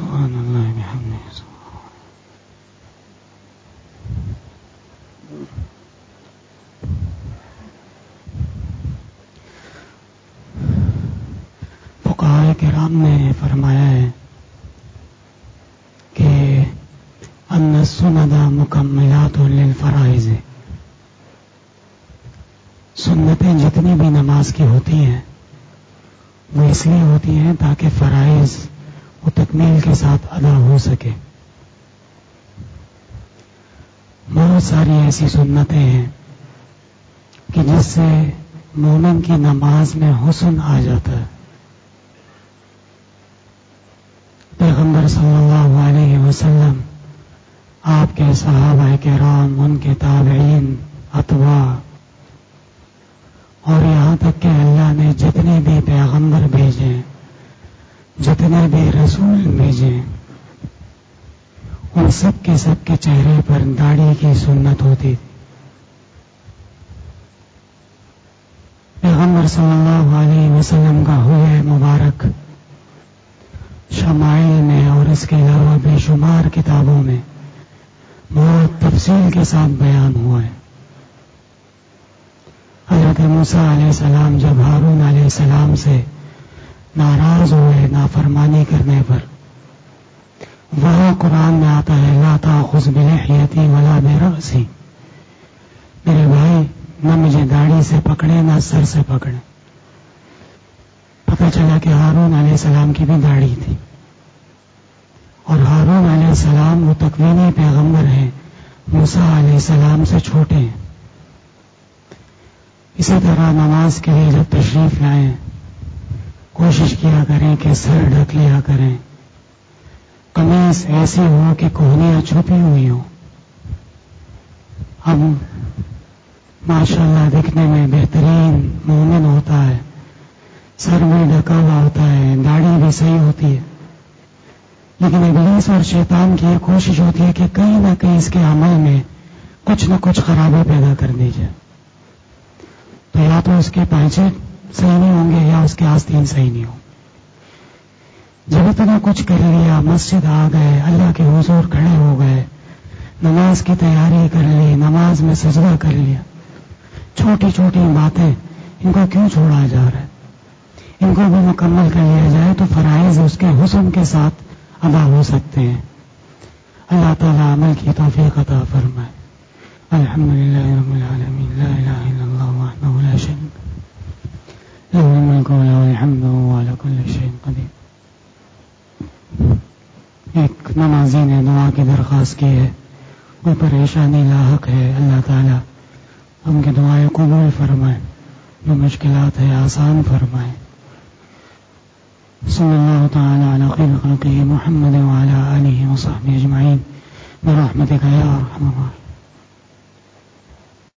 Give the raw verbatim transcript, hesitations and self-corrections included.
سبحان اللہ بحمدہ. فقہائے کرام نے فرمایا ہے کہ ان السنن مکملات للفرائض، سنتیں جتنی بھی نماز کی ہوتی ہیں وہ اس لیے ہوتی ہیں تاکہ فرائض وہ تکمیل کے ساتھ ادا ہو سکے. بہت ساری ایسی سنتیں ہیں کہ جس سے مومن کی نماز میں حسن آ جاتا ہے. پیغمبر صلی اللہ علیہ وسلم، آپ کے صحابہ کرام، ان کے تابعین، اتباع، اور یہاں تک کہ اللہ نے جتنے بھی پیغمبر بھیجے، جتنے بھی رسول بھیجے، ان سب کے سب کے چہرے پر داڑھی کی سنت ہوتی تھی. پیغمبر صلی اللہ علیہ وسلم کا حلیہ مبارک شمائل میں اور اس کے علاوہ بے شمار کتابوں میں بہت تفصیل کے ساتھ بیان ہوا ہے. حضرت موسیٰ علیہ السلام جب ہارون علیہ السلام سے ناراض ہوئے نافرمانی کرنے پر، وہاں قرآن میں آتا ہے لا تأخذ بلحیتی ولا برأسی، میرے بھائی نہ مجھے داڑھی سے پکڑے نہ سر سے پکڑے. پتہ چلا کہ ہارون علیہ السلام کی بھی داڑھی تھی، اور ہارون علیہ السلام وہ تکوینی پیغمبر ہیں، موسیٰ علیہ السلام سے چھوٹے ہیں. اسی طرح نماز کے لیے جب تشریف لائیں کوشش کیا کریں کہ سر ڈھک لیا کریں، قمیص ایسی ہو کہ کوہنیاں چھپی ہوئی ہوں. اب ماشاءاللہ دکھنے میں بہترین مومن ہوتا ہے، سر بھی ڈھکا ہوا ہوتا ہے، داڑھی بھی صحیح ہوتی ہے، لیکن ابلیس اور شیطان کی یہ کوشش ہوتی ہے کہ کہیں نہ کہیں اس کے عمل میں کچھ نہ کچھ خرابی پیدا کر دی جائے. تو یا تو اس کے پانچے صحیح نہیں ہوں گے یا اس کے آستین صحیح نہیں ہوں. جب اتنا کچھ کر لیا، مسجد آ گئے، اللہ کے حضور کھڑے ہو گئے، نماز کی تیاری کر لی، نماز میں سجدہ کر لیا، چھوٹی چھوٹی باتیں ان کو کیوں چھوڑا جا رہا ہے؟ ان کو بھی مکمل کر لیا جائے تو فرائض اس کے حسن کے ساتھ ادا ہو سکتے ہیں. اللہ تعالیٰ عمل کی توفیق عطا فرمائے. الحمدللہ رب العالمین، لا الہ الا اللہ وحدہ لا شریک لہ، لہ الملک ولہ الحمد وہو علی کل شیء قدیر. ایک نمازی نے دعا کی درخواست کی ہے، کوئی پریشانی لاحق ہے، اللہ تعالیٰ ان کی دعائیں قبول فرمائے، جو مشکلات ہے آسان فرمائے. صلی اللہ تعالی علی خیر خلقہ محمد وعلی آلہ وصحبہ اجمعین برحمتک یا ارحم الراحمین.